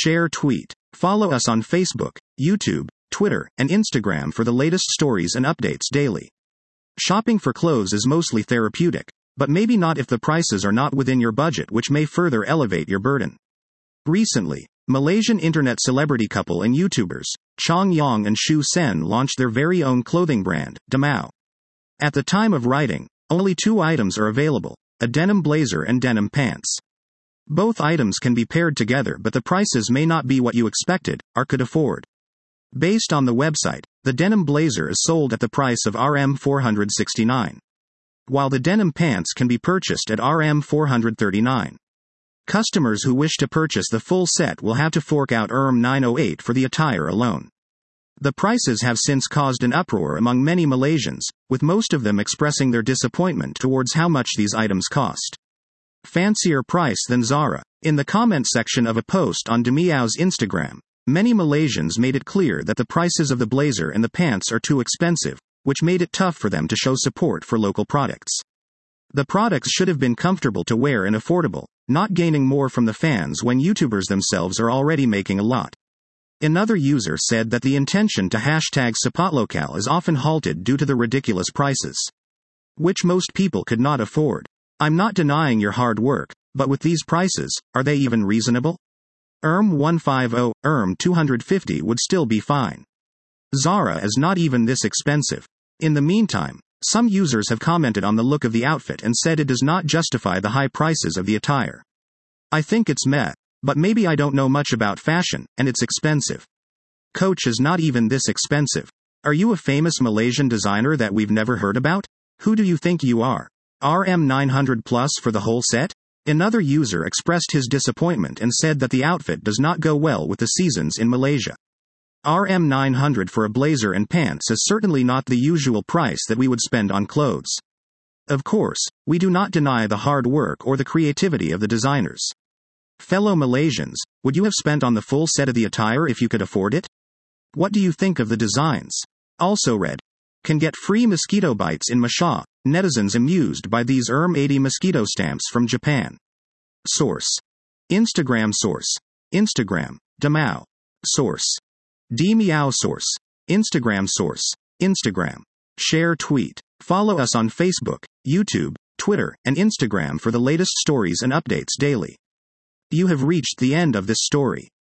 share, tweet. Follow us on Facebook, YouTube, Twitter, and Instagram for the latest stories and updates daily. Shopping for clothes is mostly therapeutic, but maybe not if the prices are not within your budget, which may further elevate your burden. Recently, Malaysian internet celebrity couple and YouTubers, Chong Yong and Shu Sen, launched their very own clothing brand, Damao. At the time of writing, only 2 items are available, a denim blazer and denim pants. Both items can be paired together, but the prices may not be what you expected or could afford. Based on the website, the denim blazer is sold at the price of Rm 469, while the denim pants can be purchased at Rm 439. Customers who wish to purchase the full set will have to fork out Rm 908 for the attire alone. The prices have since caused an uproar among many Malaysians, with most of them expressing their disappointment towards how much these items cost. Fancier price than Zara. In the comment section of a post on Damiao's Instagram, many Malaysians made it clear that the prices of the blazer and the pants are too expensive, which made it tough for them to show support for local products. The products should have been comfortable to wear and affordable, not gaining more from the fans when YouTubers themselves are already making a lot. Another user said that the intention to hashtag #SupportLocal is often halted due to the ridiculous prices, which most people could not afford. I'm not denying your hard work, but with these prices, are they even reasonable? Rm 150, Rm 250 would still be fine. Zara is not even this expensive. In the meantime, some users have commented on the look of the outfit and said it does not justify the high prices of the attire. I think it's meh, but maybe I don't know much about fashion, and it's expensive. Coach is not even this expensive. Are you a famous Malaysian designer that we've never heard about? Who do you think you are? Rm 900 plus for the whole set? Another user expressed his disappointment and said that the outfit does not go well with the seasons in Malaysia. Rm 900 for a blazer and pants is certainly not the usual price that we would spend on clothes. Of course, we do not deny the hard work or the creativity of the designers. Fellow Malaysians, would you have spent on the full set of the attire if you could afford it? What do you think of the designs? Also read, can get free mosquito bites in Masha, netizens amused by these Rm 80 mosquito stamps from Japan. Source. Instagram. Source. Instagram, Damao. Source. Damiao. Source. Instagram. Source. Instagram. Share, tweet. Follow us on Facebook, YouTube, Twitter, and Instagram for the latest stories and updates daily. You have reached the end of this story.